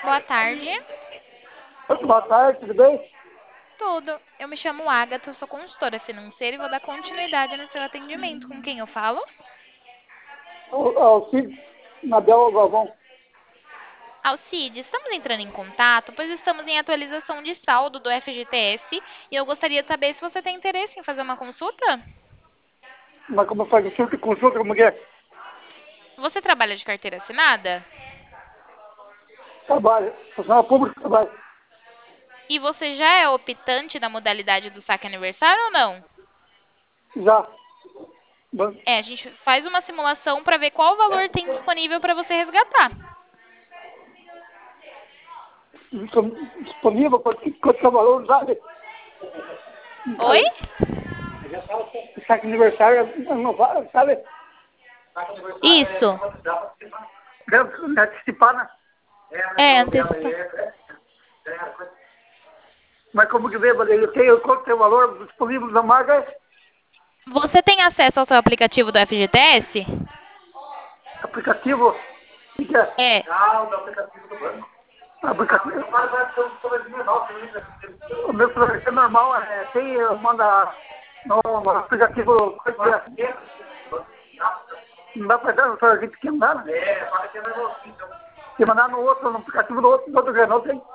Boa tarde. Boa tarde, tudo bem? Tudo. Eu me chamo Agatha, sou consultora financeira e vou dar continuidade no seu atendimento. Com quem eu falo? Alcides, Mabel Galvão. Alcide, estamos entrando em contato, pois estamos em atualização de saldo do FGTS e eu gostaria de saber se você tem interesse em fazer uma consulta. Mas como faz consulta, como que é? Você trabalha de carteira assinada? Trabalho, funcionário público trabalho. E você já é optante da modalidade do saque aniversário ou não? Já. Ban- A gente faz uma simulação para ver qual valor tem disponível para você resgatar. Disponível, quanto que é o valor, não sabe? Oi? Saque aniversário, não sabe? Isso. Deve antecipar, né? É, antecipa. Mas como que vê, eu tenho quanto que é o valor disponível na marca? Você tem acesso ao seu aplicativo do FGTS? Aplicativo, o que é? É. Aplicativo. O meu celular é normal, tem, manda no aplicativo. Não dá para dar no celular pequeno, não dá, né? Se mandar no outro, no aplicativo do outro Renault, tem.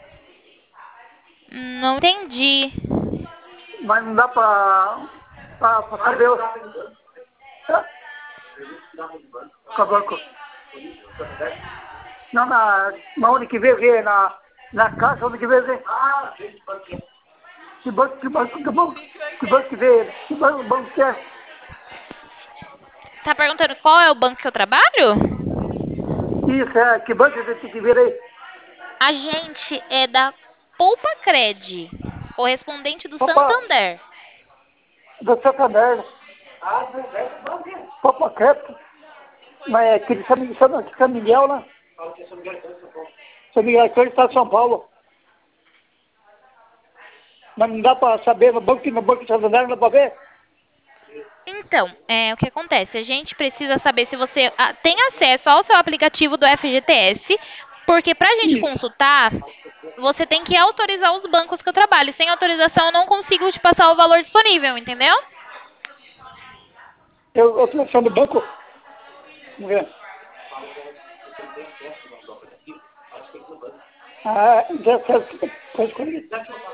Não entendi. Mas não dá para saber o. Hã? Qual banco? Não, na onde que vê na caixa, onde que vê. Que banco que é? Tá perguntando qual é o banco que eu trabalho? Isso, que banco você tem que ver aí? A gente é da Poupa Cred, correspondente do Opa, Santander. do Santander. Opa, crepe. Mas é aqui de São Miguel, né? São Miguel, aqui no estado de São Paulo. Mas não dá para saber no banco de Santander, não dá para ver? Então, o que acontece? A gente precisa saber se você tem acesso ao seu aplicativo do FGTS, porque para a gente Isso. consultar, você tem que autorizar os bancos que eu trabalho. Sem autorização, eu não consigo te passar o valor disponível, entendeu? Eu estou achando do banco. Vamos ver. Já sei. Pode escolher.